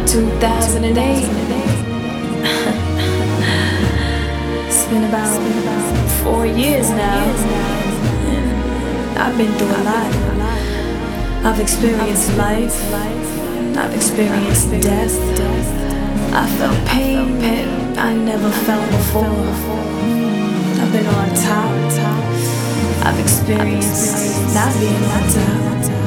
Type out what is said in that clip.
2008. It's been about 4 years now. And I've been through a lot. I've experienced life. I've experienced death. I felt pain that I never felt before. I've been on top. I've experienced not being on top.